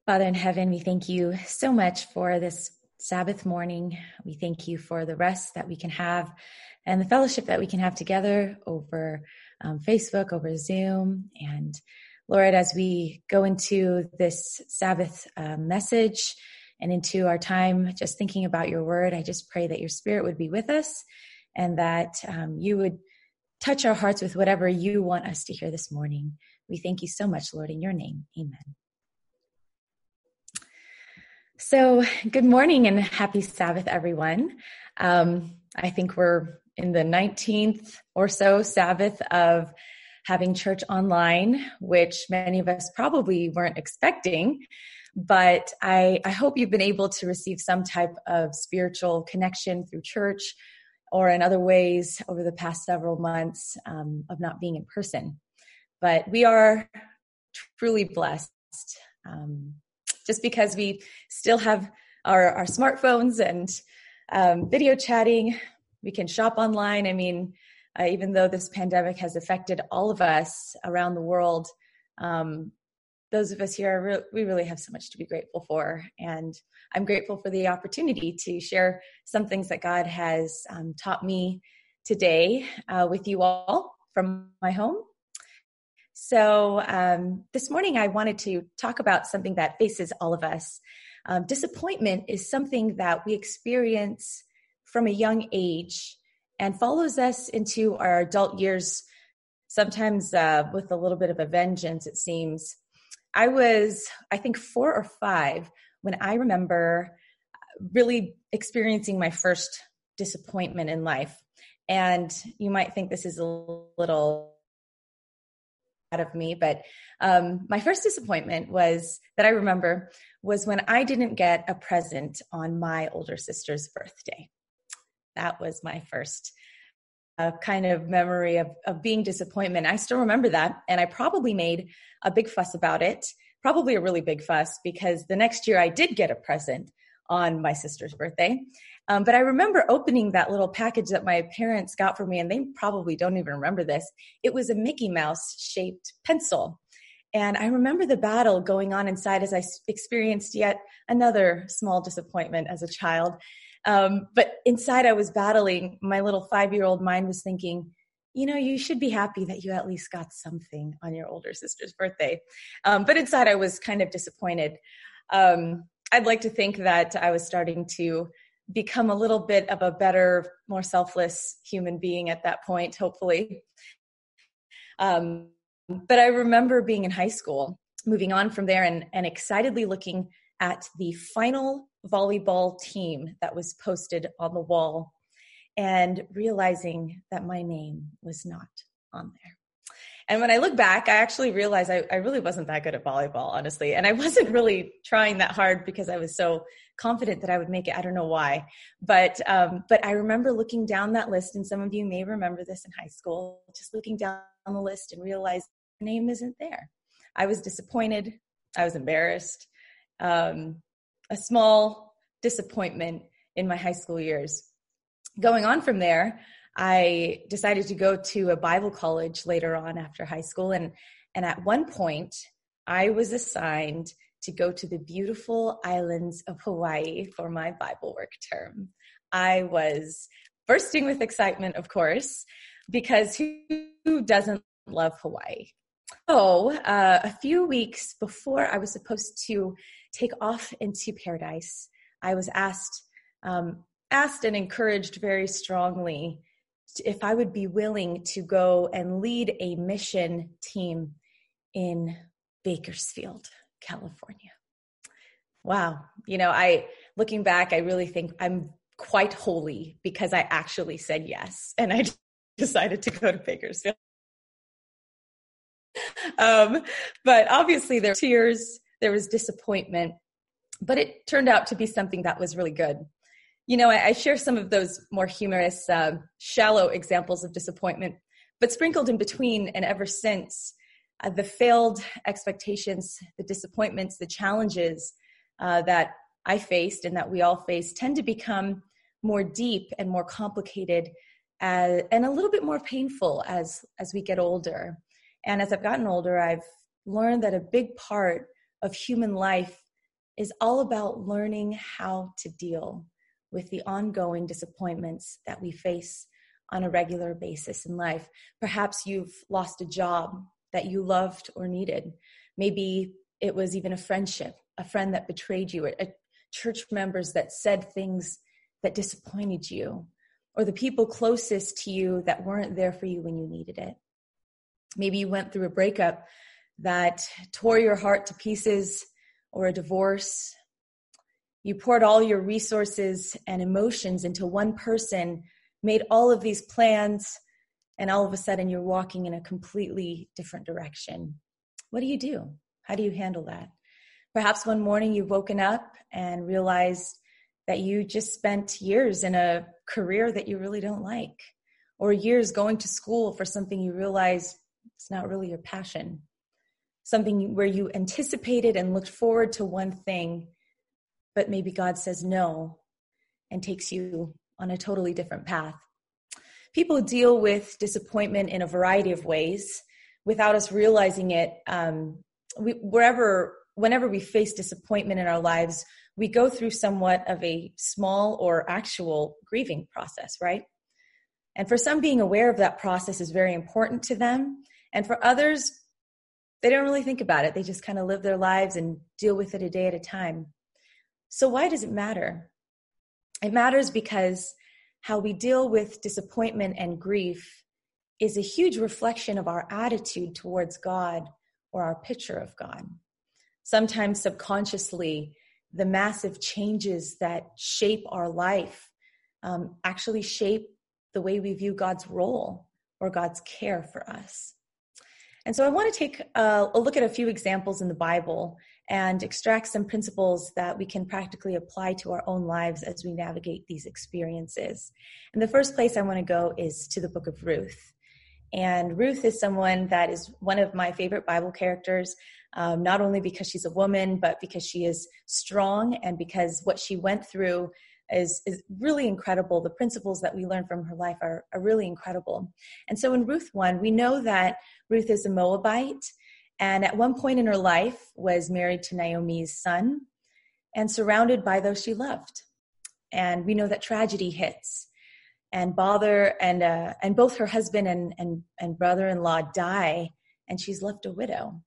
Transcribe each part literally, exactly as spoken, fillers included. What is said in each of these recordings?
Father in heaven, we thank you so much for this Sabbath morning. We thank you for the rest that we can have and the fellowship that we can have together over um, Facebook, over Zoom. And Lord, as we go into this Sabbath uh, message and into our time just thinking about your word, I just pray that your spirit would be with us and that um, you would touch our hearts with whatever you want us to hear this morning. We thank you so much, Lord, in your name. Amen. So good morning and happy Sabbath, everyone. Um, I think we're in the nineteenth or so Sabbath of having church online, which many of us probably weren't expecting. But I, I hope you've been able to receive some type of spiritual connection through church or in other ways over the past several months um, of not being in person. But we are truly blessed. Um, Just because we still have our, our smartphones and um, video chatting, we can shop online. I mean, uh, even though this pandemic has affected all of us around the world, um, those of us here, are re- we really have so much to be grateful for. And I'm grateful for the opportunity to share some things that God has um, taught me today uh, with you all from my home. So um, this morning I wanted to talk about something that faces all of us. Um, disappointment is something that we experience from a young age and follows us into our adult years, sometimes uh, with a little bit of a vengeance, it seems. I was, I think, four or five when I remember really experiencing my first disappointment in life. And you might think this is a little out of me, but um, my first disappointment was that I remember was when I didn't get a present on my older sister's birthday. That was my first uh, kind of memory of, of being disappointment. I still remember that, and I probably made a big fuss about it, probably a really big fuss, because the next year I did get a present on my sister's birthday. Um, but I remember opening that little package that my parents got for me, and they probably don't even remember this. It was a Mickey Mouse shaped pencil. And I remember the battle going on inside as I experienced yet another small disappointment as a child. Um, but inside I was battling, my little five-year-old mind was thinking, you know, you should be happy that you at least got something on your older sister's birthday. Um, but inside I was kind of disappointed. Um, I'd like to think that I was starting to become a little bit of a better, more selfless human being at that point, hopefully. Um, but I remember being in high school, moving on from there and, and excitedly looking at the final volleyball team that was posted on the wall and realizing that my name was not on there. And when I look back, I actually realized I, I really wasn't that good at volleyball, honestly. And I wasn't really trying that hard because I was so confident that I would make it. I don't know why. But um, but I remember looking down that list, and some of you may remember this in high school, just looking down the list and realized my name isn't there. I was disappointed. I was embarrassed. Um, a small disappointment in my high school years. Going on from there, I decided to go to a Bible college later on after high school. And, and at one point, I was assigned to go to the beautiful islands of Hawaii for my Bible work term. I was bursting with excitement, of course, because who, who doesn't love Hawaii? So uh, a few weeks before I was supposed to take off into paradise, I was asked, um, asked and encouraged very strongly if I would be willing to go and lead a mission team in Bakersfield, California. Wow. You know, I, looking back, I really think I'm quite holy because I actually said yes. And I decided to go to Bakersfield. Um, but obviously there were tears, there was disappointment, but it turned out to be something that was really good. You know, I, I share some of those more humorous, uh, shallow examples of disappointment, but sprinkled in between and ever since, uh, the failed expectations, the disappointments, the challenges uh, that I faced and that we all face tend to become more deep and more complicated uh, and a little bit more painful as, as we get older. And as I've gotten older, I've learned that a big part of human life is all about learning how to deal with the ongoing disappointments that we face on a regular basis in life. Perhaps you've lost a job that you loved or needed. Maybe it was even a friendship, a friend that betrayed you, a church members that said things that disappointed you, or the people closest to you that weren't there for you when you needed it. Maybe you went through a breakup that tore your heart to pieces, or a divorce. You poured all your resources and emotions into one person, made all of these plans, and all of a sudden you're walking in a completely different direction. What do you do? How do you handle that? Perhaps one morning you've woken up and realized that you just spent years in a career that you really don't like, or years going to school for something you realize it's not really your passion, something where you anticipated and looked forward to one thing, but maybe God says no and takes you on a totally different path. People deal with disappointment in a variety of ways without us realizing it. Um, we, wherever, whenever we face disappointment in our lives, we go through somewhat of a small or actual grieving process, right? And for some, being aware of that process is very important to them. And for others, they don't really think about it. They just kind of live their lives and deal with it a day at a time. So why does it matter? It matters because how we deal with disappointment and grief is a huge reflection of our attitude towards God or our picture of God. Sometimes subconsciously, the massive changes that shape our life um, actually shape the way we view God's role or God's care for us. And so I want to take a, a look at a few examples in the Bible and extract some principles that we can practically apply to our own lives as we navigate these experiences. And the first place I want to go is to the book of Ruth. And Ruth is someone that is one of my favorite Bible characters, um, not only because she's a woman, but because she is strong and because what she went through is, is really incredible. The principles that we learn from her life are, are really incredible. And so in Ruth one, we know that Ruth is a Moabite, and at one point in her life was married to Naomi's son and surrounded by those she loved. And we know that tragedy hits, and bother and uh, and both her husband and, and, and brother-in-law die, and she's left a widow.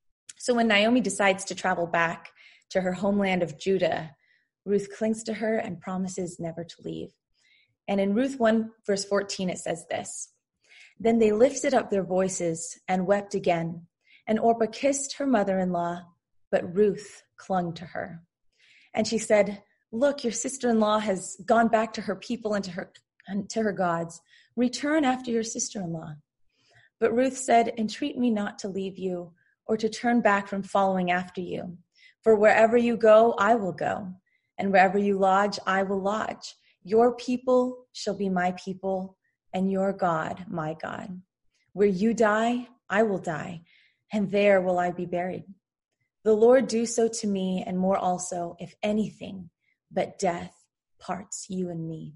So when Naomi decides to travel back to her homeland of Judah, Ruth clings to her and promises never to leave. And in Ruth one, verse fourteen, it says this: "Then they lifted up their voices and wept again, and Orpah kissed her mother-in-law, but Ruth clung to her. And she said, 'Look, your sister-in-law has gone back to her people and to her, and to her gods. Return after your sister-in-law.' But Ruth said, 'Entreat me not to leave you or to turn back from following after you. For wherever you go, I will go, and wherever you lodge, I will lodge. Your people shall be my people, and your God, my God. Where you die, I will die, and there will I be buried. The Lord do so to me, and more also, if anything but death parts you and me.'"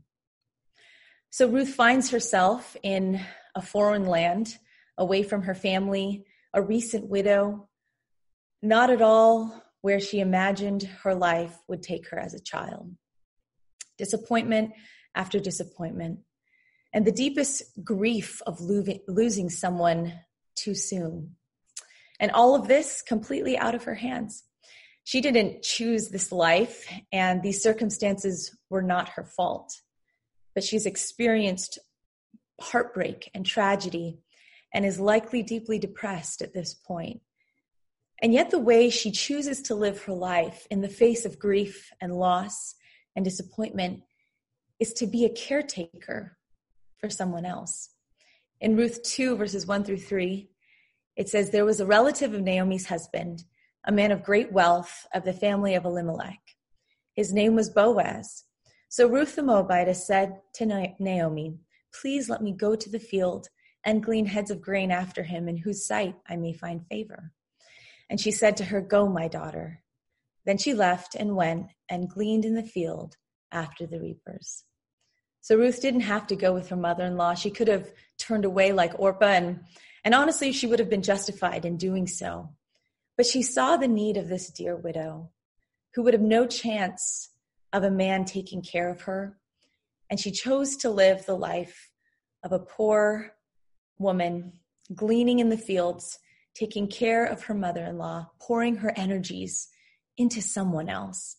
So Ruth finds herself in a foreign land, away from her family, a recent widow, not at all where she imagined her life would take her as a child. Disappointment after disappointment, and the deepest grief of losing someone too soon. And all of this completely out of her hands. She didn't choose this life, and these circumstances were not her fault. But she's experienced heartbreak and tragedy and is likely deeply depressed at this point. And yet the way she chooses to live her life in the face of grief and loss and disappointment is to be a caretaker for someone else. In Ruth two, verses one through three, it says, "There was a relative of Naomi's husband, a man of great wealth of the family of Elimelech. His name was Boaz. So Ruth the Moabitess said to Naomi, 'Please let me go to the field and glean heads of grain after him, in whose sight I may find favor.' And she said to her, 'Go, my daughter.' Then she left and went and gleaned in the field after the reapers." So Ruth didn't have to go with her mother-in-law. She could have turned away like Orpah, and, and honestly, she would have been justified in doing so. But she saw the need of this dear widow, who would have no chance of a man taking care of her. And she chose to live the life of a poor woman, gleaning in the fields, taking care of her mother-in-law, pouring her energies into someone else.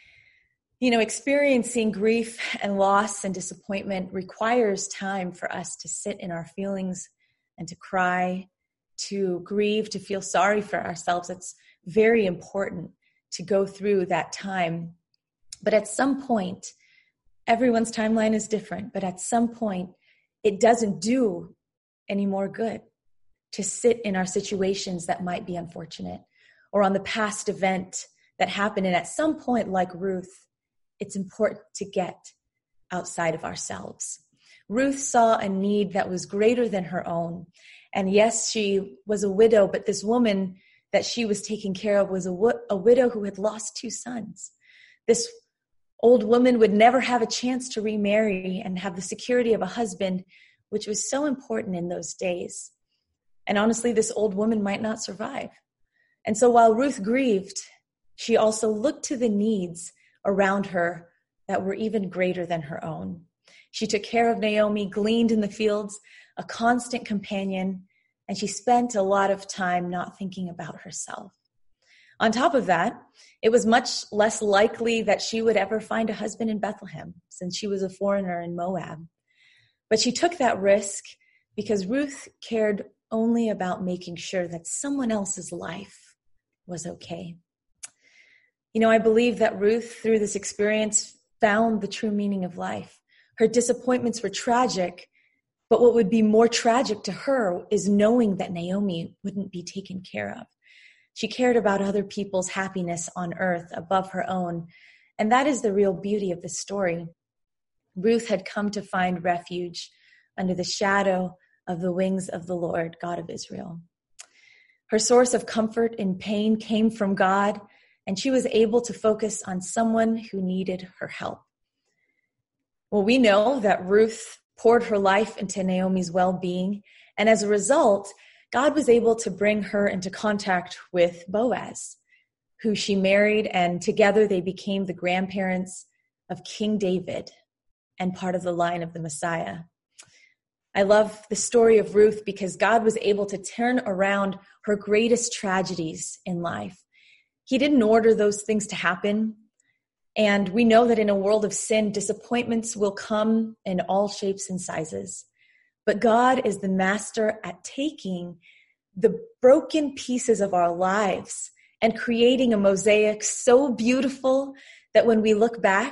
You know, experiencing grief and loss and disappointment requires time for us to sit in our feelings and to cry, to grieve, to feel sorry for ourselves. It's very important to go through that time. But at some point, everyone's timeline is different, but at some point, it doesn't do any more good to sit in our situations that might be unfortunate or on the past event that happened. And at some point, like Ruth, it's important to get outside of ourselves. Ruth saw a need that was greater than her own. And yes, she was a widow, but this woman that she was taking care of was a, w- a widow who had lost two sons. This old woman would never have a chance to remarry and have the security of a husband, which was so important in those days. And honestly, this old woman might not survive. And so while Ruth grieved, she also looked to the needs around her that were even greater than her own. She took care of Naomi, gleaned in the fields, a constant companion, and she spent a lot of time not thinking about herself. On top of that, it was much less likely that she would ever find a husband in Bethlehem, since she was a foreigner in Moab. But she took that risk because Ruth cared only about making sure that someone else's life was okay. You know, I believe that Ruth, through this experience, found the true meaning of life. Her disappointments were tragic, but what would be more tragic to her is knowing that Naomi wouldn't be taken care of. She cared about other people's happiness on earth above her own, and that is the real beauty of the story. Ruth had come to find refuge under the shadow of the wings of the Lord, God of Israel. Her source of comfort in pain came from God, and she was able to focus on someone who needed her help. Well, we know that Ruth poured her life into Naomi's well-being, and as a result, God was able to bring her into contact with Boaz, who she married, and together they became the grandparents of King David and part of the line of the Messiah. I love the story of Ruth because God was able to turn around her greatest tragedies in life. He didn't order those things to happen. And we know that in a world of sin, disappointments will come in all shapes and sizes. But God is the master at taking the broken pieces of our lives and creating a mosaic so beautiful that when we look back,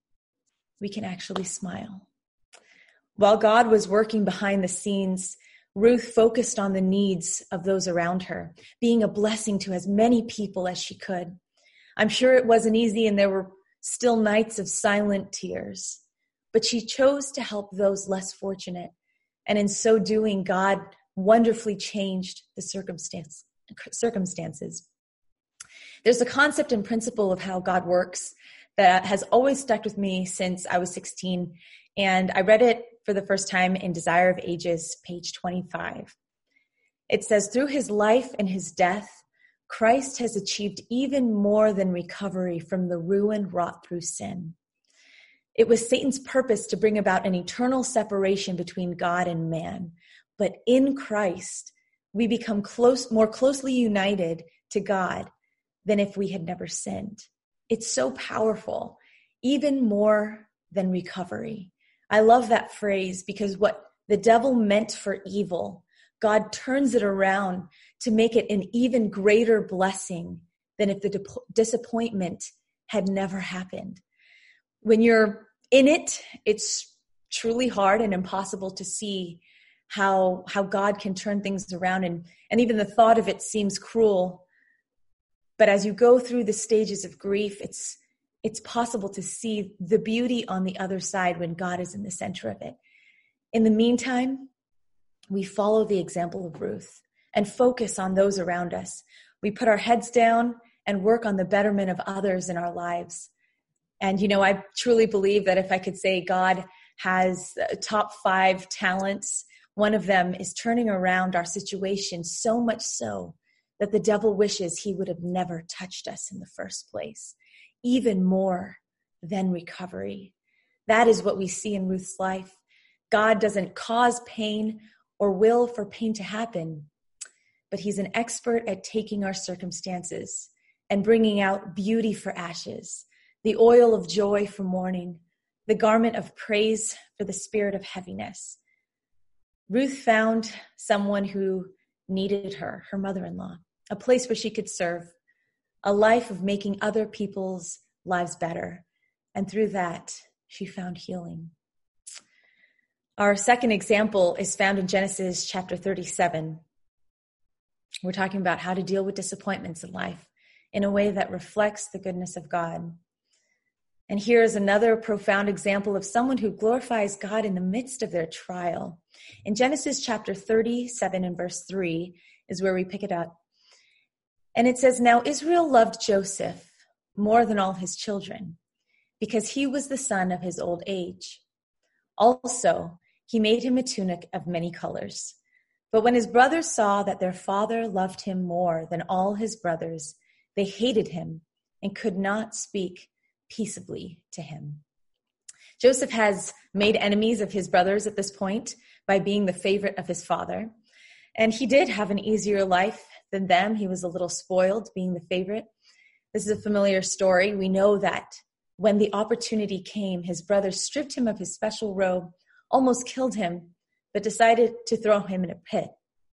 we can actually smile. While God was working behind the scenes, Ruth focused on the needs of those around her, being a blessing to as many people as she could. I'm sure it wasn't easy, and there were still nights of silent tears, but she chose to help those less fortunate. And in so doing, God wonderfully changed the circumstance, circumstances. There's a concept and principle of how God works that has always stuck with me since I was sixteen. And I read it for the first time in Desire of Ages, page twenty-five. It says, through his life and his death, Christ has achieved even more than recovery from the ruin wrought through sin. It was Satan's purpose to bring about an eternal separation between God and man. But in Christ, we become close, more closely united to God than if we had never sinned. It's so powerful, even more than recovery. I love that phrase because what the devil meant for evil, God turns it around to make it an even greater blessing than if the di- disappointment had never happened. When you're in it, it's truly hard and impossible to see how, how God can turn things around. And, and even the thought of it seems cruel. But as you go through the stages of grief, it's it's possible to see the beauty on the other side when God is in the center of it. In the meantime, we follow the example of Ruth and focus on those around us. We put our heads down and work on the betterment of others in our lives. And, you know, I truly believe that if I could say God has top five talents, one of them is turning around our situation so much so that the devil wishes he would have never touched us in the first place, even more than recovery. That is what we see in Ruth's life. God doesn't cause pain or will for pain to happen, but he's an expert at taking our circumstances and bringing out beauty for ashes, the oil of joy for mourning, the garment of praise for the spirit of heaviness. Ruth found someone who needed her, her mother-in-law, a place where she could serve, a life of making other people's lives better. And through that, she found healing. Our second example is found in Genesis chapter thirty-seven. We're talking about how to deal with disappointments in life in a way that reflects the goodness of God. And here is another profound example of someone who glorifies God in the midst of their trial. In Genesis chapter thirty-seven and verse three is where we pick it up. And it says, "Now Israel loved Joseph more than all his children, because he was the son of his old age. Also, he made him a tunic of many colors. But when his brothers saw that their father loved him more than all his brothers, they hated him and could not speak peaceably to him." Joseph has made enemies of his brothers at this point by being the favorite of his father. And he did have an easier life than them. He was a little spoiled being the favorite. This is a familiar story. We know that when the opportunity came, his brothers stripped him of his special robe, almost killed him, but decided to throw him in a pit.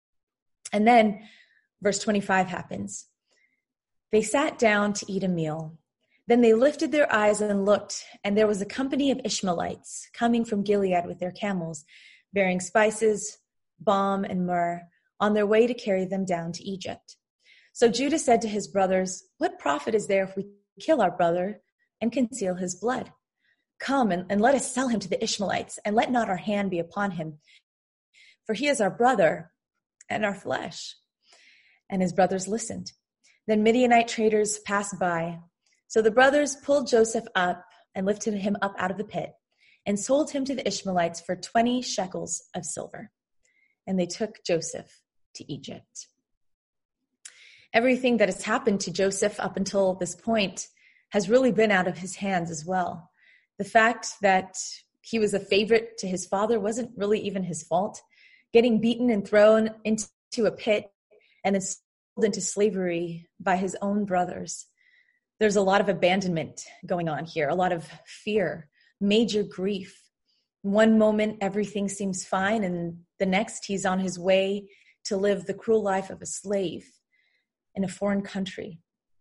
And then verse twenty-five happens. They sat down to eat a meal. Then they lifted their eyes and looked, and there was a company of Ishmaelites coming from Gilead with their camels, bearing spices, balm, and myrrh, on their way to carry them down to Egypt. So Judah said to his brothers, "What profit is there if we kill our brother and conceal his blood? Come and, and let us sell him to the Ishmaelites, and let not our hand be upon him. For he is our brother and our flesh." And his brothers listened. Then Midianite traders passed by. So the brothers pulled Joseph up and lifted him up out of the pit and sold him to the Ishmaelites for twenty shekels of silver. And they took Joseph to Egypt. Everything that has happened to Joseph up until this point has really been out of his hands as well. The fact that he was a favorite to his father wasn't really even his fault. Getting beaten and thrown into a pit and then sold into slavery by his own brothers. There's a lot of abandonment going on here, a lot of fear, major grief. One moment, everything seems fine, and the next, he's on his way to live the cruel life of a slave in a foreign country.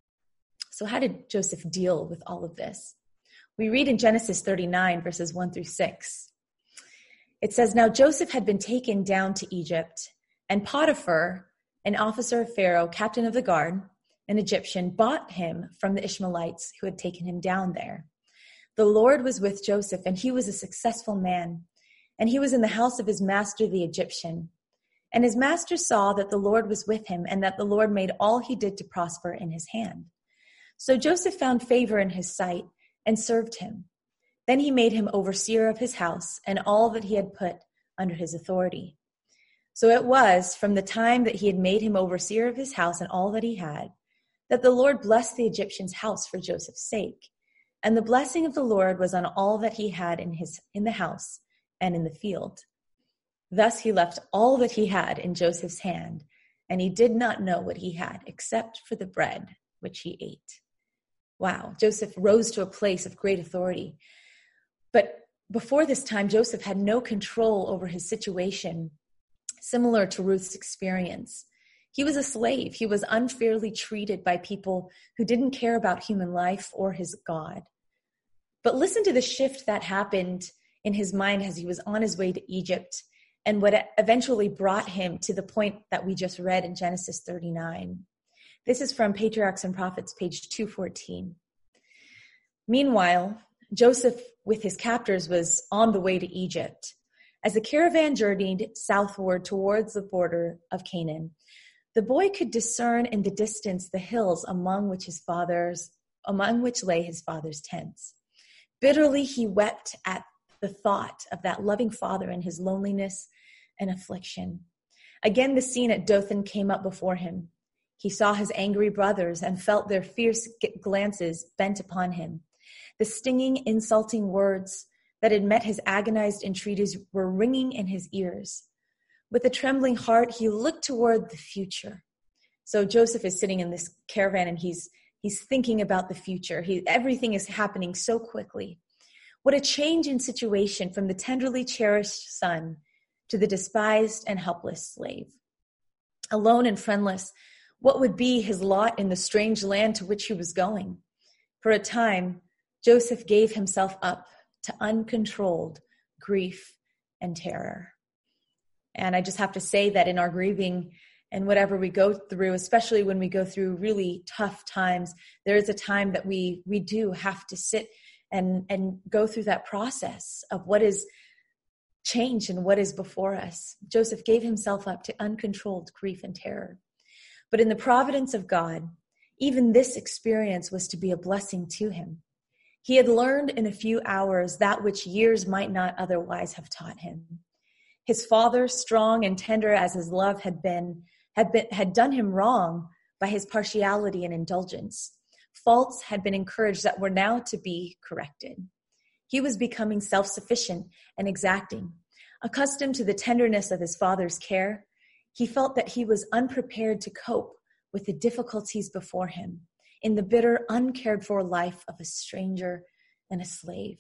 So how did Joseph deal with all of this? We read in Genesis thirty-nine, verses one through six. It says, "Now Joseph had been taken down to Egypt, and Potiphar, an officer of Pharaoh, captain of the guard, an Egyptian, bought him from the Ishmaelites who had taken him down there. The Lord was with Joseph, and he was a successful man, and he was in the house of his master, the Egyptian. And his master saw that the Lord was with him, and that the Lord made all he did to prosper in his hand. So Joseph found favor in his sight and served him. Then he made him overseer of his house and all that he had put under his authority. So it was from the time that he had made him overseer of his house and all that he had, that the Lord blessed the Egyptian's house for Joseph's sake. And the blessing of the Lord was on all that he had in his in the house and in the field. Thus he left all that he had in Joseph's hand, and he did not know what he had except for the bread which he ate." Wow, Joseph rose to a place of great authority. But before this time, Joseph had no control over his situation, similar to Ruth's experience. He was a slave. He was unfairly treated by people who didn't care about human life or his God. But listen to the shift that happened in his mind as he was on his way to Egypt, and what eventually brought him to the point that we just read in Genesis thirty-nine. This is from Patriarchs and Prophets, page two fourteen. "Meanwhile, Joseph with his captors was on the way to Egypt. As the caravan journeyed southward towards the border of Canaan, the boy could discern in the distance the hills among which his father's, among which lay his father's tents. Bitterly he wept at the thought of that loving father in his loneliness and affliction. Again, the scene at Dothan came up before him. He saw his angry brothers and felt their fierce glances bent upon him. The stinging, insulting words that had met his agonized entreaties were ringing in his ears. With a trembling heart, he looked toward the future. So Joseph is sitting in this caravan and he's he's thinking about the future. He, everything is happening so quickly. What a change in situation from the tenderly cherished son to the despised and helpless slave. Alone and friendless, what would be his lot in the strange land to which he was going? For a time, Joseph gave himself up to uncontrolled grief and terror. And I just have to say that in our grieving and whatever we go through, especially when we go through really tough times, there is a time that we we do have to sit and, and go through that process of what is changed and what is before us. Joseph gave himself up to uncontrolled grief and terror. But in the providence of God, even this experience was to be a blessing to him. He had learned in a few hours that which years might not otherwise have taught him. His father, strong and tender as his love had been, had been, had done him wrong by his partiality and indulgence. Faults had been encouraged that were now to be corrected. He was becoming self-sufficient and exacting. Accustomed to the tenderness of his father's care, he felt that he was unprepared to cope with the difficulties before him in the bitter, uncared-for life of a stranger and a slave.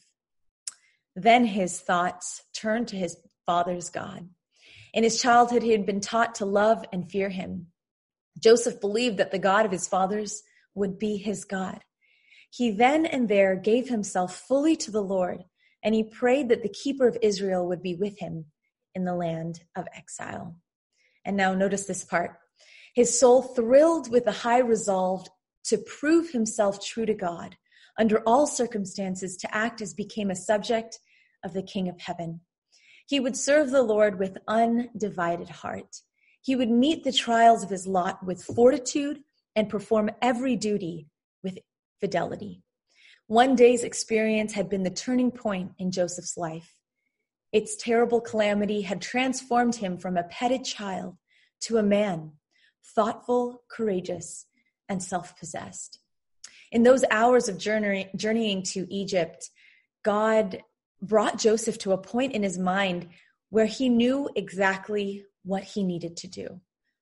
Then his thoughts turned to his father's God. In his childhood, he had been taught to love and fear him. Joseph believed that the God of his fathers would be his God. He then and there gave himself fully to the Lord, and he prayed that the keeper of Israel would be with him in the land of exile. And now notice this part. His soul thrilled with a high resolve to prove himself true to God, under all circumstances to act as became a subject of the King of Heaven. He would serve the Lord with undivided heart. He would meet the trials of his lot with fortitude and perform every duty with fidelity. One day's experience had been the turning point in Joseph's life. Its terrible calamity had transformed him from a petted child to a man, thoughtful, courageous, and self-possessed. In those hours of journey, journeying to Egypt, God brought Joseph to a point in his mind where he knew exactly what he needed to do.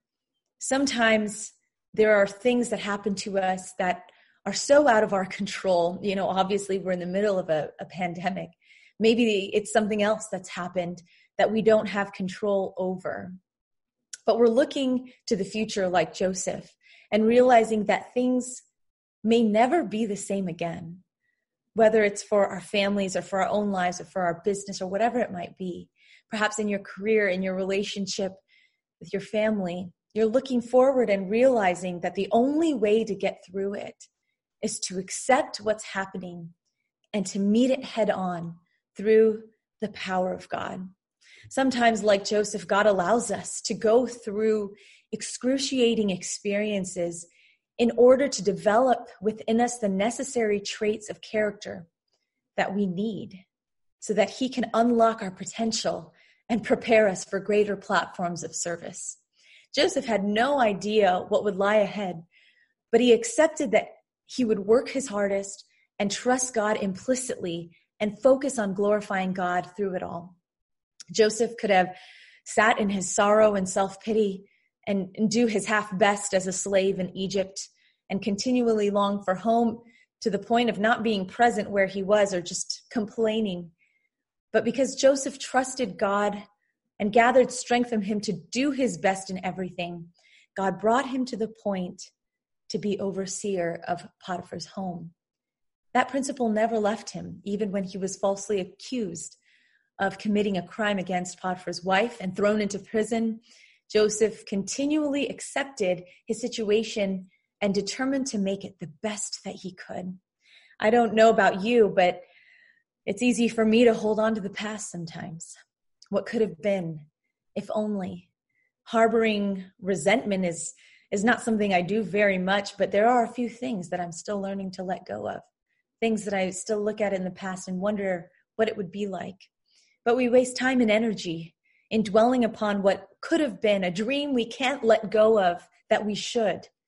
Sometimes there are things that happen to us that are so out of our control. You know, obviously we're in the middle of a, a pandemic. Maybe it's something else that's happened that we don't have control over. But we're looking to the future like Joseph and realizing that things may never be the same again, whether it's for our families or for our own lives or for our business or whatever it might be. Perhaps in your career, in your relationship with your family, you're looking forward and realizing that the only way to get through it is to accept what's happening and to meet it head on through the power of God. Sometimes, like Joseph, God allows us to go through excruciating experiences in order to develop within us the necessary traits of character that we need so that he can unlock our potential and prepare us for greater platforms of service. Joseph had no idea what would lie ahead, but he accepted that he would work his hardest and trust God implicitly and focus on glorifying God through it all. Joseph could have sat in his sorrow and self-pity and, and do his half best as a slave in Egypt and continually long for home to the point of not being present where he was or just complaining. But because Joseph trusted God and gathered strength from him to do his best in everything, God brought him to the point to be overseer of Potiphar's home. That principle never left him, even when he was falsely accused of committing a crime against Potiphar's wife and thrown into prison. Joseph continually accepted his situation and determined to make it the best that he could. I don't know about you, but it's easy for me to hold on to the past sometimes. What could have been, if only. Harboring resentment is, is not something I do very much, but there are a few things that I'm still learning to let go of. Things that I still look at in the past and wonder what it would be like. But we waste time and energy in dwelling upon what could have been, a dream we can't let go of that we should.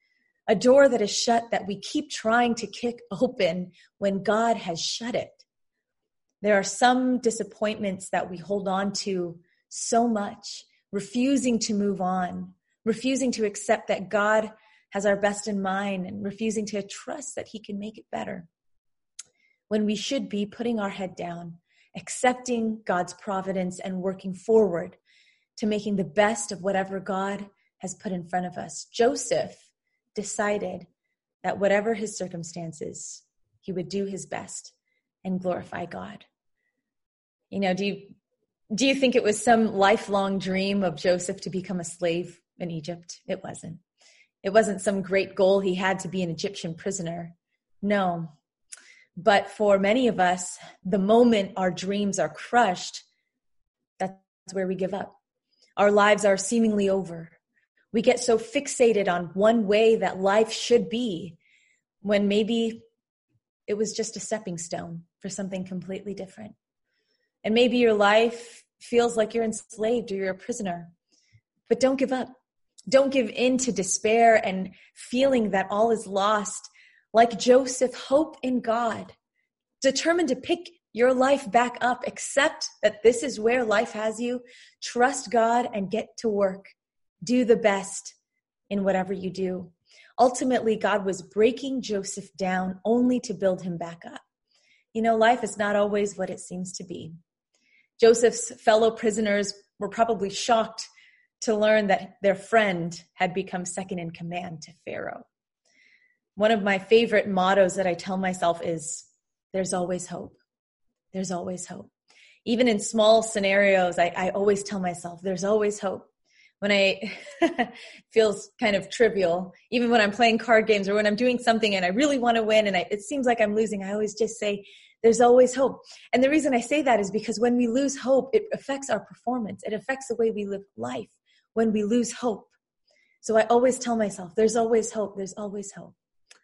a door that is shut that we keep trying to kick open when God has shut it. There are some disappointments that we hold on to so much, refusing to move on, refusing to accept that God has our best in mind, and refusing to trust that he can make it better, when we should be putting our head down, accepting God's providence and working forward to making the best of whatever God has put in front of us. Joseph decided that whatever his circumstances, he would do his best and glorify God. You know, do you, do you think it was some lifelong dream of Joseph to become a slave in Egypt? It wasn't. It wasn't some great goal he had to be an Egyptian prisoner. No. But for many of us, the moment our dreams are crushed, that's where we give up. Our lives are seemingly over. We get so fixated on one way that life should be, when maybe it was just a stepping stone for something completely different. And maybe your life feels like you're enslaved or you're a prisoner. But don't give up. Don't give in to despair and feeling that all is lost. Like Joseph, hope in God. Determined to pick your life back up. Accept that this is where life has you. Trust God and get to work. Do the best in whatever you do. Ultimately, God was breaking Joseph down only to build him back up. You know, life is not always what it seems to be. Joseph's fellow prisoners were probably shocked to learn that their friend had become second in command to Pharaoh. One of my favorite mottos that I tell myself is, there's always hope. There's always hope. Even in small scenarios, I, I always tell myself, there's always hope. When I feels kind of trivial, even when I'm playing card games or when I'm doing something and I really want to win and I, it seems like I'm losing, I always just say, there's always hope. And the reason I say that is because when we lose hope, it affects our performance. It affects the way we live life when we lose hope. So I always tell myself, there's always hope. There's always hope.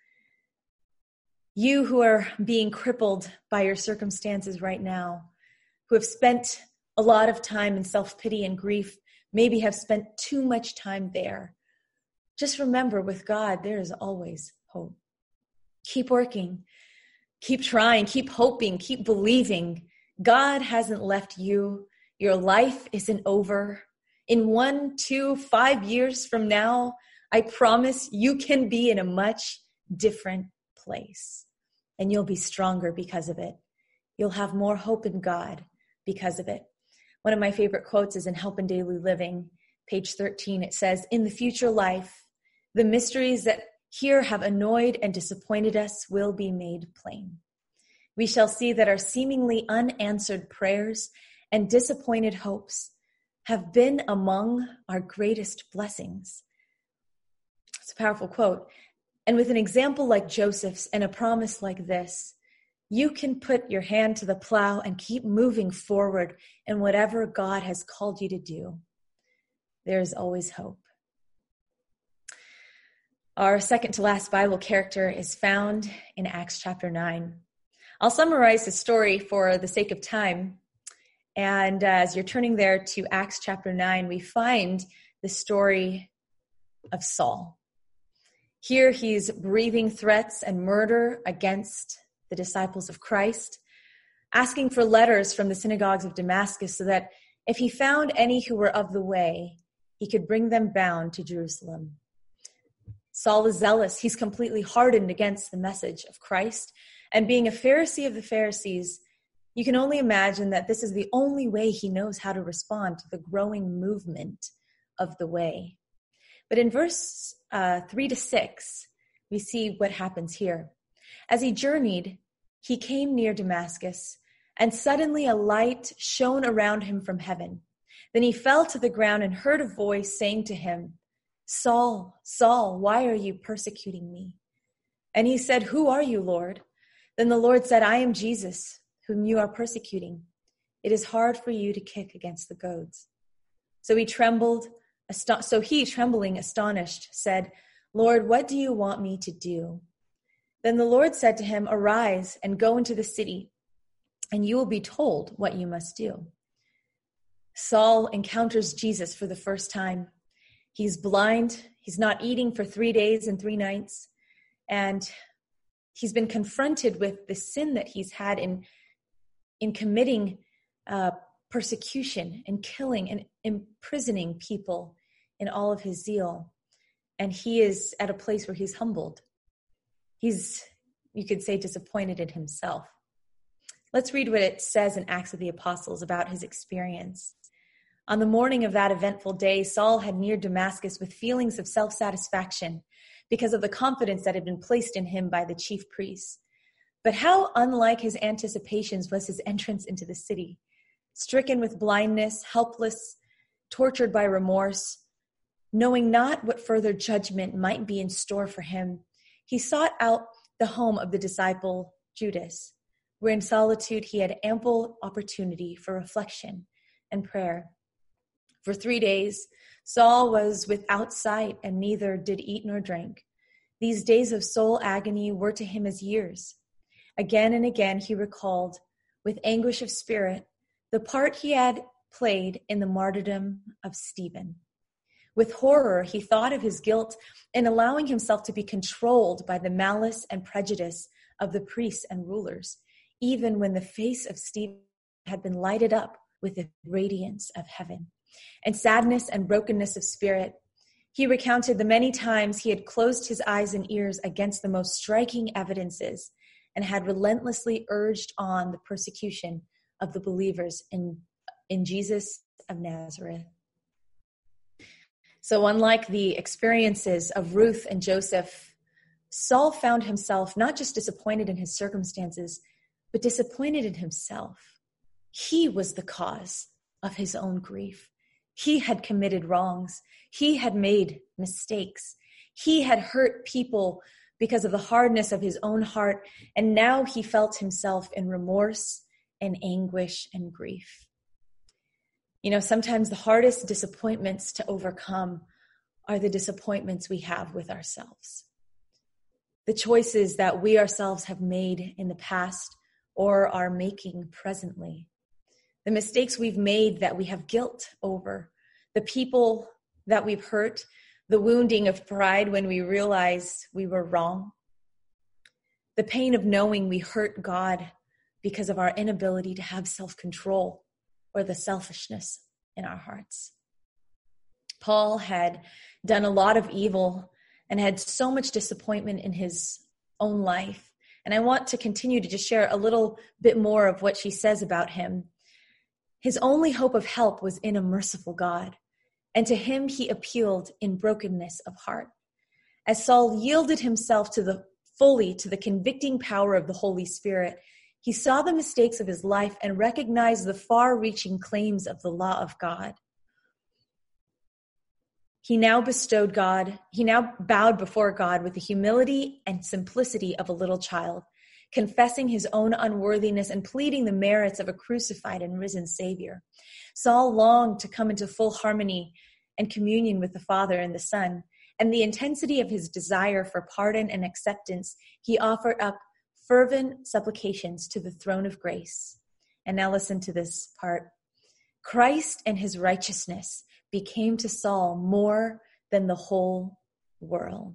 You who are being crippled by your circumstances right now, who have spent a lot of time in self-pity and grief, maybe have spent too much time there. Just remember, with God, there is always hope. Keep working, keep trying, keep hoping, keep believing. God hasn't left you. Your life isn't over. In one, two, five years from now, I promise you can be in a much different place. And you'll be stronger because of it. You'll have more hope in God because of it. One of my favorite quotes is in Help in Daily Living, page thirteen. It says, in the future life, the mysteries that here have annoyed and disappointed us will be made plain. We shall see that our seemingly unanswered prayers and disappointed hopes have been among our greatest blessings. It's a powerful quote. And with an example like Joseph's and a promise like this, you can put your hand to the plow and keep moving forward in whatever God has called you to do. There is always hope. Our second to last Bible character is found in Acts chapter nine. I'll summarize the story for the sake of time. And as you're turning there to Acts chapter nine, we find the story of Saul. Here he's breathing threats and murder against the disciples of Christ, asking for letters from the synagogues of Damascus so that if he found any who were of the way, he could bring them bound to Jerusalem. Saul is zealous. He's completely hardened against the message of Christ. And being a Pharisee of the Pharisees, you can only imagine that this is the only way he knows how to respond to the growing movement of the way. But in verse uh, three to six, we see what happens here. As he journeyed, he came near Damascus, and suddenly a light shone around him from heaven. Then he fell to the ground and heard a voice saying to him, Saul, Saul, why are you persecuting me? And he said, who are you, Lord? Then the Lord said, I am Jesus, whom you are persecuting. It is hard for you to kick against the goads. So he trembled, asto- so he, trembling, astonished, said, Lord, what do you want me to do? Then the Lord said to him, arise and go into the city, and you will be told what you must do. Saul encounters Jesus for the first time. He's blind. He's not eating for three days and three nights. And he's been confronted with the sin that he's had in, in committing uh, persecution and killing and imprisoning people in all of his zeal. And he is at a place where he's humbled. He's, you could say, disappointed in himself. Let's read what it says in Acts of the Apostles about his experience. On the morning of that eventful day, Saul had neared Damascus with feelings of self-satisfaction because of the confidence that had been placed in him by the chief priests. But how unlike his anticipations was his entrance into the city. Stricken with blindness, helpless, tortured by remorse, knowing not what further judgment might be in store for him, he sought out the home of the disciple Judas, where in solitude he had ample opportunity for reflection and prayer. For three days, Saul was without sight and neither did eat nor drink. These days of soul agony were to him as years. Again and again he recalled, with anguish of spirit, the part he had played in the martyrdom of Stephen. With horror, he thought of his guilt in allowing himself to be controlled by the malice and prejudice of the priests and rulers, even when the face of Stephen had been lighted up with the radiance of heaven. And sadness and brokenness of spirit, he recounted the many times he had closed his eyes and ears against the most striking evidences and had relentlessly urged on the persecution of the believers in, in Jesus of Nazareth. So unlike the experiences of Ruth and Joseph, Saul found himself not just disappointed in his circumstances, but disappointed in himself. He was the cause of his own grief. He had committed wrongs. He had made mistakes. He had hurt people because of the hardness of his own heart, and now he felt himself in remorse and anguish and grief. You know, sometimes the hardest disappointments to overcome are the disappointments we have with ourselves. The choices that we ourselves have made in the past or are making presently. The mistakes we've made that we have guilt over. The people that we've hurt. The wounding of pride when we realize we were wrong. The pain of knowing we hurt God because of our inability to have self-control or the selfishness in our hearts. Paul had done a lot of evil and had so much disappointment in his own life. And I want to continue to just share a little bit more of what she says about him. His only hope of help was in a merciful God, and to him he appealed in brokenness of heart. As Saul yielded himself to the fully to the convicting power of the Holy Spirit, he saw the mistakes of his life and recognized the far-reaching claims of the law of God. He now bestowed God, he now bowed before God with the humility and simplicity of a little child, confessing his own unworthiness and pleading the merits of a crucified and risen Savior. Saul longed to come into full harmony and communion with the Father and the Son, and the intensity of his desire for pardon and acceptance, he offered up fervent supplications to the throne of grace. And now listen to this part. Christ and his righteousness became to Saul more than the whole world.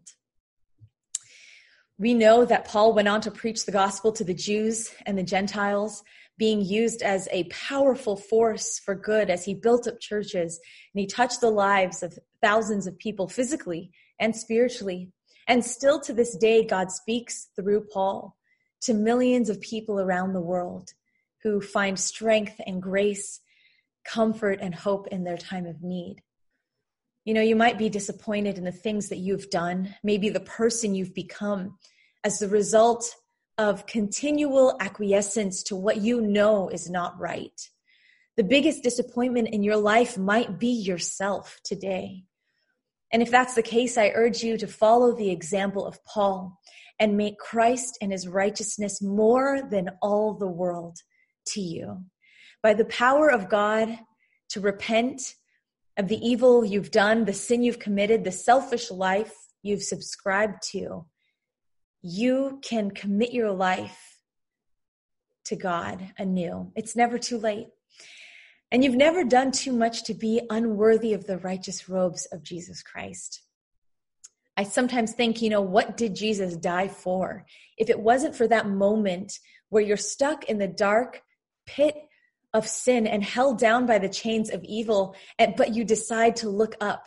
We know that Paul went on to preach the gospel to the Jews and the Gentiles, being used as a powerful force for good as he built up churches and he touched the lives of thousands of people physically and spiritually. And still to this day, God speaks through Paul to millions of people around the world who find strength and grace, comfort and hope in their time of need. You know, you might be disappointed in the things that you've done, maybe the person you've become as the result of continual acquiescence to what you know is not right. The biggest disappointment in your life might be yourself today. And if that's the case, I urge you to follow the example of Paul and make Christ and his righteousness more than all the world to you. By the power of God to repent of the evil you've done, the sin you've committed, the selfish life you've subscribed to, you can commit your life to God anew. It's never too late. And you've never done too much to be unworthy of the righteous robes of Jesus Christ. I sometimes think, you know, what did Jesus die for? If it wasn't for that moment where you're stuck in the dark pit of sin and held down by the chains of evil, but you decide to look up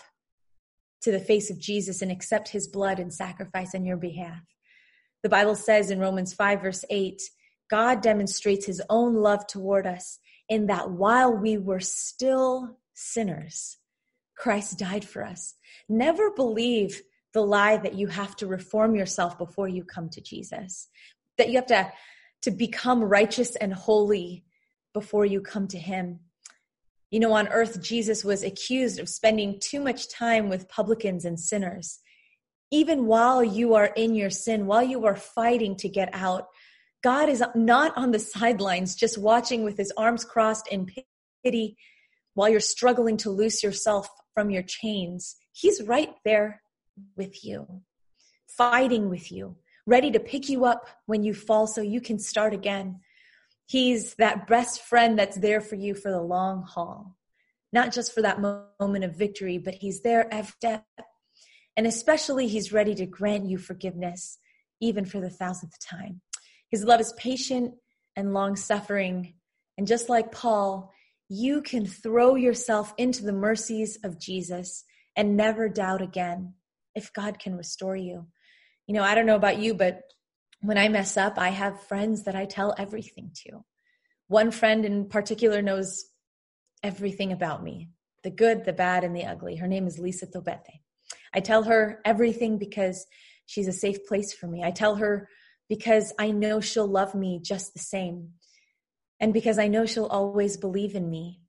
to the face of Jesus and accept his blood and sacrifice on your behalf. The Bible says in Romans five, verse eight, God demonstrates his own love toward us in that while we were still sinners, Christ died for us. Never believe the lie that you have to reform yourself before you come to Jesus, that you have to, to become righteous and holy before you come to him. You know, on earth, Jesus was accused of spending too much time with publicans and sinners. Even while you are in your sin, while you are fighting to get out, God is not on the sidelines, just watching with his arms crossed in pity while you're struggling to loose yourself from your chains. He's right there with you, fighting with you, ready to pick you up when you fall so you can start again. He's that best friend that's there for you for the long haul, not just for that moment of victory, but he's there every step. And especially he's ready to grant you forgiveness, even for the thousandth time. His love is patient and long-suffering. And just like Paul, you can throw yourself into the mercies of Jesus and never doubt again if God can restore you. You know, I don't know about you, but when I mess up, I have friends that I tell everything to. One friend in particular knows everything about me, the good, the bad, and the ugly. Her name is Lisa Tobete. I tell her everything because she's a safe place for me. I tell her because I know she'll love me just the same, and because I know she'll always believe in me.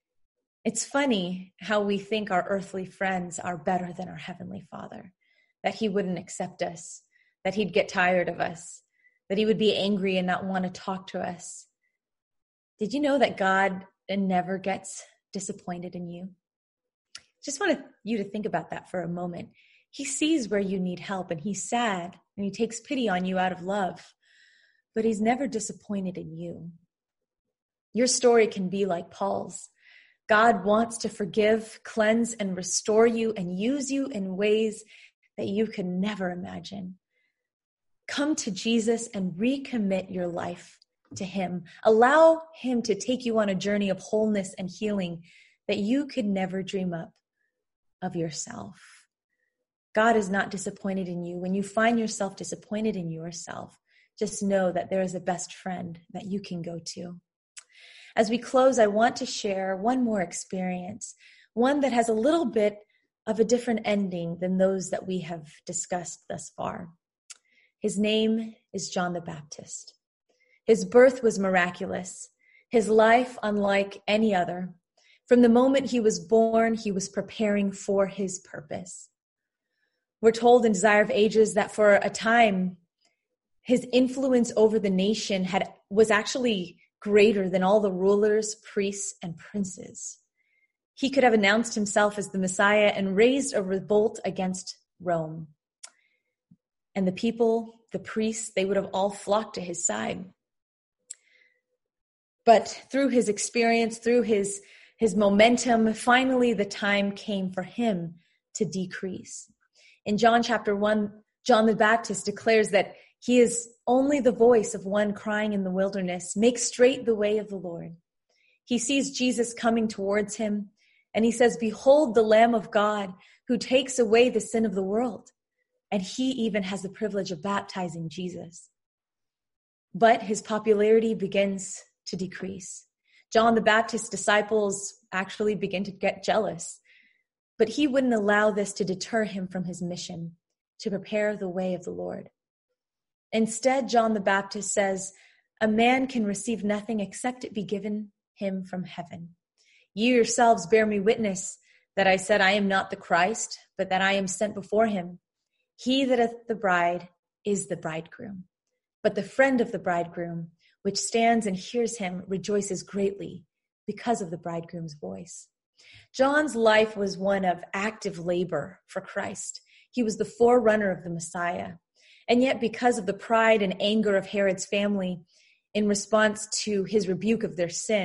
It's funny how we think our earthly friends are better than our Heavenly Father, that he wouldn't accept us, that he'd get tired of us, that he would be angry and not want to talk to us. Did you know that God never gets disappointed in you? Just wanted you to think about that for a moment. He sees where you need help, and he's sad, and he takes pity on you out of love, but he's never disappointed in you. Your story can be like Paul's. God wants to forgive, cleanse, and restore you and use you in ways that you could never imagine. Come to Jesus and recommit your life to him. Allow him to take you on a journey of wholeness and healing that you could never dream up of yourself. God is not disappointed in you. When you find yourself disappointed in yourself, just know that there is a best friend that you can go to. As we close, I want to share one more experience, one that has a little bit of a different ending than those that we have discussed thus far. His name is John the Baptist. His birth was miraculous. His life unlike any other. From the moment he was born, he was preparing for his purpose. We're told in Desire of Ages that for a time, his influence over the nation had was actually greater than all the rulers, priests, and princes. He could have announced himself as the Messiah and raised a revolt against Rome. And the people, the priests, they would have all flocked to his side. But through his experience, through his, his momentum, finally the time came for him to decrease. In John chapter one, John the Baptist declares that he is only the voice of one crying in the wilderness, make straight the way of the Lord. He sees Jesus coming towards him, and he says, behold the Lamb of God who takes away the sin of the world. And he even has the privilege of baptizing Jesus. But his popularity begins to decrease. John the Baptist's disciples actually begin to get jealous, but he wouldn't allow this to deter him from his mission to prepare the way of the Lord. Instead, John the Baptist says, a man can receive nothing except it be given him from heaven. You yourselves bear me witness that I said I am not the Christ, but that I am sent before him. He that hath the bride is the bridegroom. But the friend of the bridegroom, which stands and hears him, rejoices greatly because of the bridegroom's voice. John's life was one of active labor for Christ. He was the forerunner of the Messiah. And yet, because of the pride and anger of Herod's family, in response to his rebuke of their sin,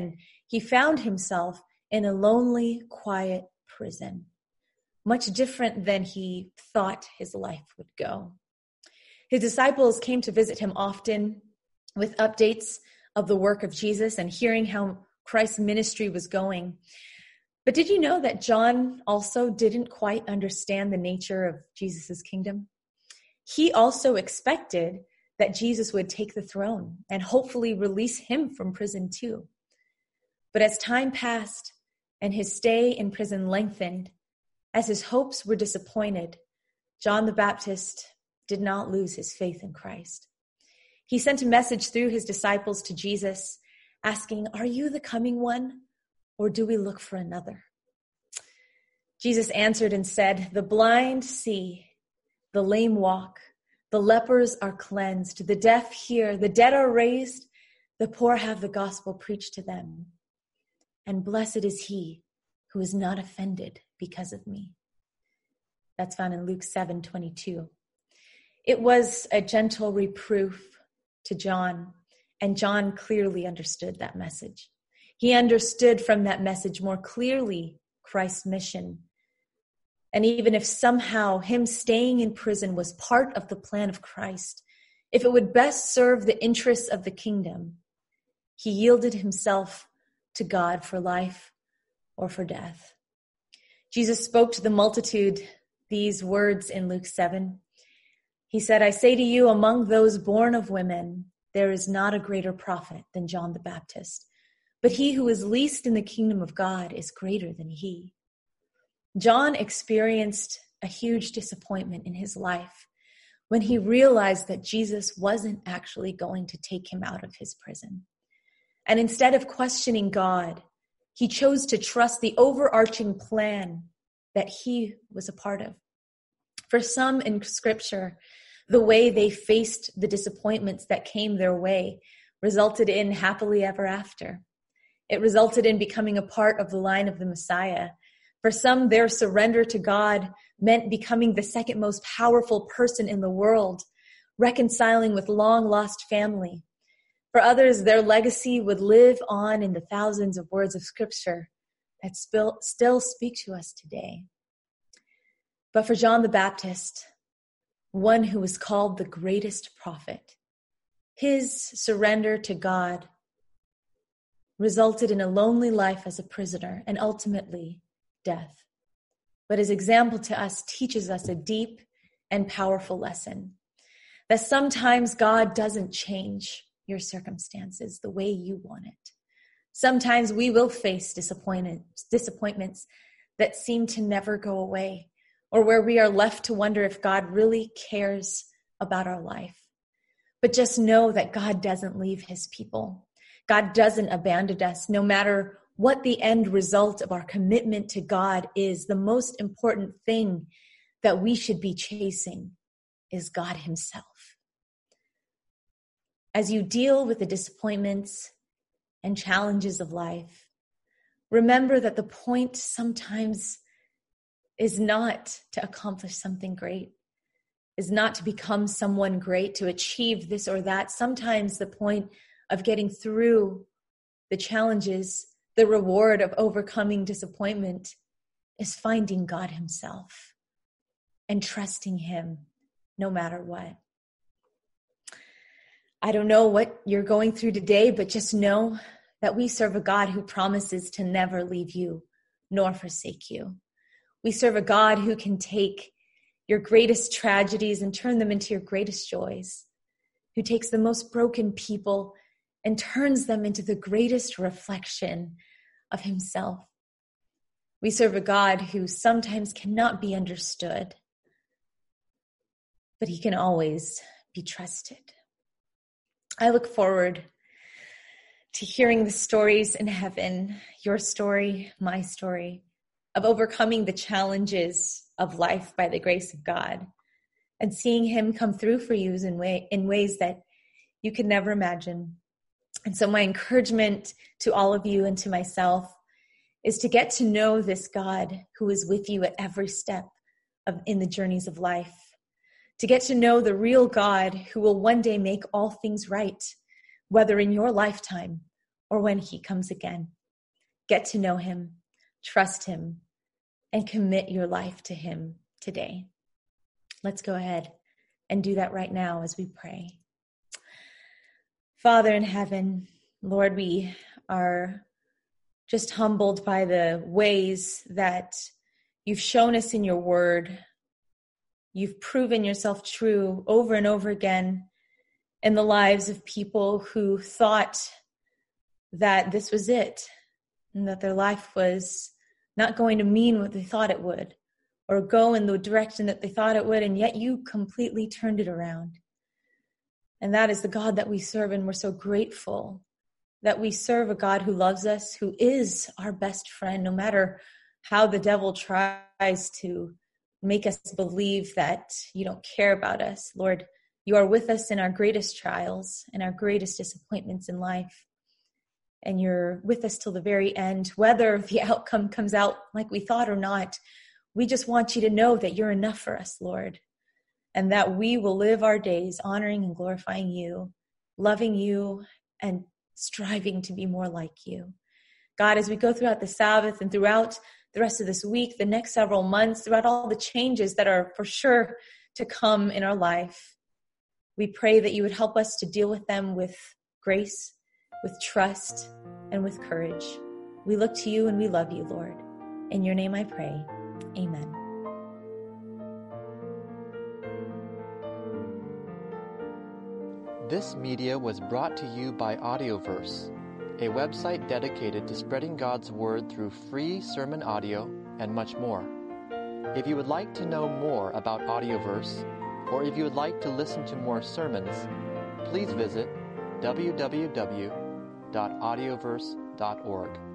he found himself in a lonely, quiet prison, much different than he thought his life would go. His disciples came to visit him often with updates of the work of Jesus and hearing how Christ's ministry was going. But did you know that John also didn't quite understand the nature of Jesus' kingdom? He also expected that Jesus would take the throne and hopefully release him from prison too. But as time passed and his stay in prison lengthened, as his hopes were disappointed, John the Baptist did not lose his faith in Christ. He sent a message through his disciples to Jesus asking, "Are you the coming one, or do we look for another?" Jesus answered and said, "The blind see, the lame walk, the lepers are cleansed, the deaf hear, the dead are raised, the poor have the gospel preached to them. And blessed is he who is not offended because of me." That's found in Luke seven twenty-two. It was a gentle reproof to John, and John clearly understood that message. He understood from that message more clearly Christ's mission. And even if somehow him staying in prison was part of the plan of Christ, if it would best serve the interests of the kingdom, he yielded himself to God for life or for death. Jesus spoke to the multitude these words in Luke seven. He said, "I say to you, among those born of women, there is not a greater prophet than John the Baptist. But he who is least in the kingdom of God is greater than he." John experienced a huge disappointment in his life when he realized that Jesus wasn't actually going to take him out of his prison. And instead of questioning God, he chose to trust the overarching plan that he was a part of. For some in Scripture, the way they faced the disappointments that came their way resulted in happily ever after. It resulted in becoming a part of the line of the Messiah. For some, their surrender to God meant becoming the second most powerful person in the world, reconciling with long-lost family. For others, their legacy would live on in the thousands of words of Scripture that still, still speak to us today. But for John the Baptist, one who was called the greatest prophet, his surrender to God resulted in a lonely life as a prisoner and ultimately death. But his example to us teaches us a deep and powerful lesson that sometimes God doesn't change your circumstances the way you want it. Sometimes we will face disappointments, disappointments that seem to never go away, or where we are left to wonder if God really cares about our life. But just know that God doesn't leave his people. God doesn't abandon us, no matter what the end result of our commitment to God is. The most important thing that we should be chasing is God himself. As you deal with the disappointments and challenges of life, remember that the point sometimes is not to accomplish something great, is not to become someone great, to achieve this or that. Sometimes the point of getting through the challenges, the reward of overcoming disappointment, is finding God himself and trusting him no matter what. I don't know what you're going through today, but just know that we serve a God who promises to never leave you nor forsake you. We serve a God who can take your greatest tragedies and turn them into your greatest joys, who takes the most broken people and turns them into the greatest reflection of himself. We serve a God who sometimes cannot be understood, but he can always be trusted. I look forward to hearing the stories in heaven, your story, my story, of overcoming the challenges of life by the grace of God and seeing him come through for you in, way, in ways that you could never imagine. And so my encouragement to all of you and to myself is to get to know this God who is with you at every step of in the journeys of life, to get to know the real God who will one day make all things right, whether in your lifetime or when he comes again. get to know him, trust him, and commit your life to him today. Let's go ahead and do that right now as we pray. Father in heaven, Lord, we are just humbled by the ways that you've shown us in your word. You've proven yourself true over and over again in the lives of people who thought that this was it, and that their life was not going to mean what they thought it would, or go in the direction that they thought it would, and yet you completely turned it around. And that is the God that we serve, and we're so grateful that we serve a God who loves us, who is our best friend, no matter how the devil tries to make us believe that you don't care about us. Lord, you are with us in our greatest trials and our greatest disappointments in life. And you're with us till the very end, whether the outcome comes out like we thought or not. We just want you to know that you're enough for us, Lord, and that we will live our days honoring and glorifying you, loving you, and striving to be more like you. God, as we go throughout the Sabbath and throughout the rest of this week, the next several months, throughout all the changes that are for sure to come in our life, we pray that you would help us to deal with them with grace, with trust, and with courage. We look to you and we love you, Lord. In your name I pray. Amen. This media was brought to you by Audioverse, a website dedicated to spreading God's word through free sermon audio and much more. If you would like to know more about Audioverse, or if you would like to listen to more sermons, please visit w w w dot audioverse dot org.